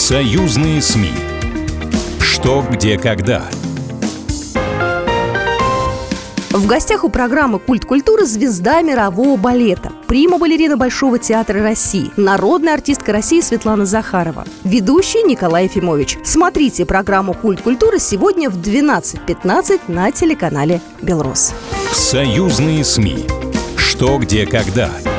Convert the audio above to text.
Союзные СМИ. Что, где, когда. В гостях у программы «Культ культуры» звезда мирового балета, прима-балерина Большого театра России, народная артистка России Светлана Захарова, ведущий Николай Ефимович. Смотрите программу «Культ культуры» сегодня в 12:15 на телеканале «Белрос». Союзные СМИ. Что, где, когда.